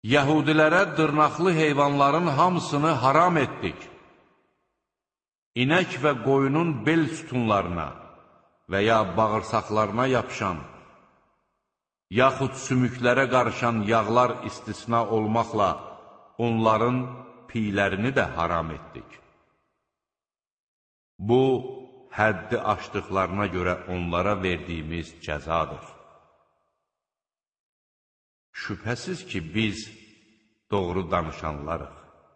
Yəhudilərə dırnaqlı heyvanların hamısını haram etdik. İnək və qoyunun bel sütunlarına və ya bağırsaqlarına yapışan, yaxud sümüklərə qarışan yağlar istisna olmaqla onların piylərini də haram etdik. Bu, həddi aşdıqlarına görə onlara verdiyimiz cəzadır. Şübhəsiz ki, biz doğru danışanlarıq.